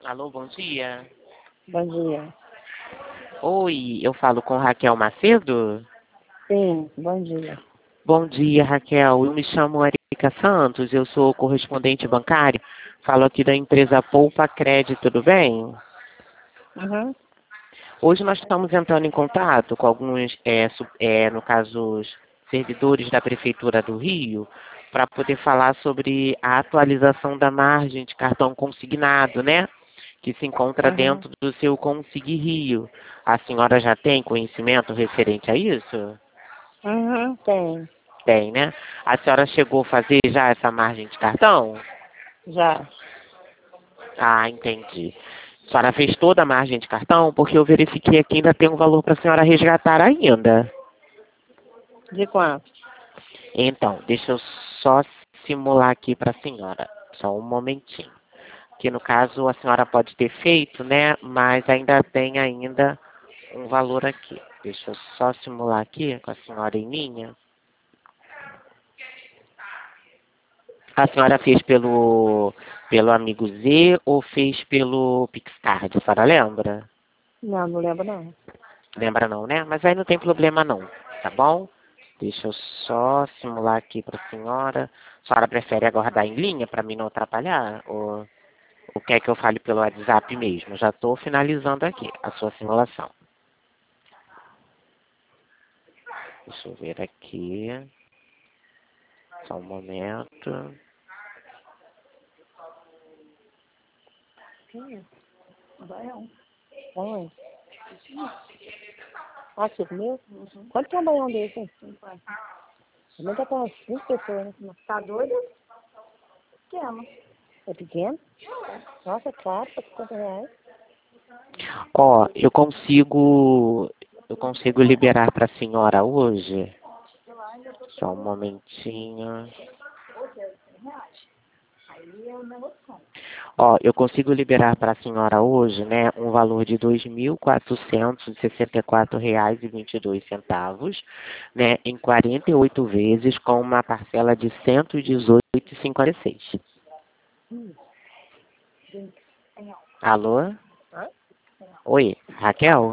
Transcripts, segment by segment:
Alô, bom dia. Bom dia. Oi, eu falo com Raquel Macedo? Sim, bom dia. Bom dia, Raquel. Eu me chamo Erika Santos, eu sou correspondente bancário. Falo aqui da empresa Poupa Crédito, tudo bem? Uhum. Hoje nós estamos entrando em contato com alguns, no caso, os servidores da Prefeitura do Rio, para poder falar sobre a atualização da margem de cartão consignado, né? Que se encontra Uhum. dentro do seu Consigue Rio. A senhora já tem conhecimento referente a isso? Uhum, tem. Tem, né? A senhora chegou a fazer já essa margem de cartão? Já. Ah, entendi. A senhora fez toda a margem de cartão? Porque eu verifiquei aqui ainda tem um valor para a senhora resgatar ainda. De quanto? Então, deixa eu só simular aqui para a senhora. Só um momentinho. Que no caso a senhora pode ter feito, né? Mas ainda tem ainda um valor aqui. Deixa eu só simular aqui com a senhora em linha. A senhora fez pelo Amigo Z ou fez pelo Pixcard? A senhora lembra? Não, não lembro não. Lembra não, né? Mas aí não tem problema não, tá bom? Deixa eu só simular aqui para a senhora. A senhora prefere aguardar em linha para mim não atrapalhar? Ou quer que eu fale pelo WhatsApp mesmo? Já estou finalizando aqui a sua simulação. Deixa eu ver aqui. Só um momento. Sim, baião. Oi. Ah, 5 mil? Uhum. Quanto que é um baião desse? 50. Também já tem umas 5 pessoas, né? Tá doido? Pequeno. É pequeno? Nossa, caro, por 50 reais. Ó, eu consigo liberar para a senhora hoje. Só um momentinho. Ó, eu consigo liberar para a senhora hoje, né, um valor de R$ 2.464,22, né, em 48 vezes com uma parcela de 118,56. Alô? Hã? Oi, Raquel?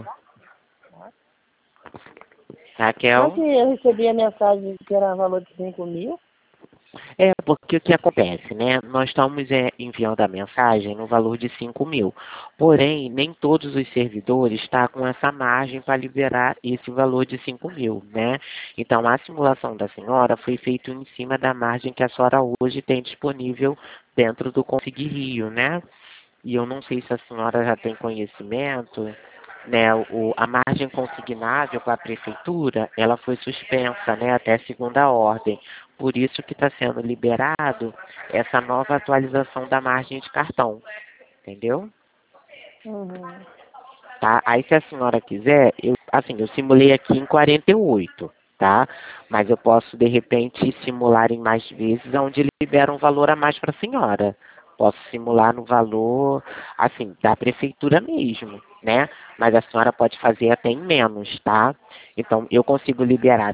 Não que Raquel? eu recebi a mensagem que era valor de 5 mil. É, porque o que acontece, né? Nós estamos enviando a mensagem no valor de 5 mil. Porém, nem todos os servidores estão com essa margem para liberar esse valor de 5 mil, né? Então, a simulação da senhora foi feita em cima da margem que a senhora hoje tem disponível dentro do Conseguir Rio, né? E eu não sei se a senhora já tem conhecimento, né? A margem consignável para a prefeitura, ela foi suspensa, né? Até segunda ordem. Por isso que está sendo liberado essa nova atualização da margem de cartão, entendeu? Uhum. Tá? Aí se a senhora quiser, eu simulei aqui em 48, tá? Mas eu posso, de repente, simular em mais vezes, onde libera um valor a mais para a senhora. Posso simular no valor, assim, da prefeitura mesmo, né? Mas a senhora pode fazer até em menos, tá? Então, eu consigo liberar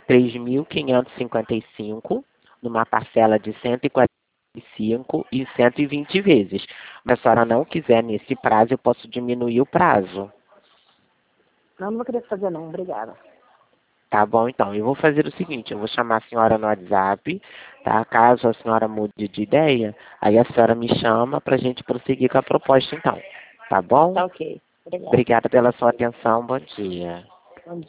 3.555 numa parcela de 145 e 120 vezes. Mas se a senhora não quiser nesse prazo, eu posso diminuir o prazo. Não, não vou querer fazer não, obrigada. Tá bom, então. Eu vou fazer o seguinte, eu vou chamar a senhora no WhatsApp, tá? Caso a senhora mude de ideia, aí a senhora me chama para a gente prosseguir com a proposta, então. Tá bom? Tá ok. Obrigada. Obrigada pela sua atenção. Bom dia.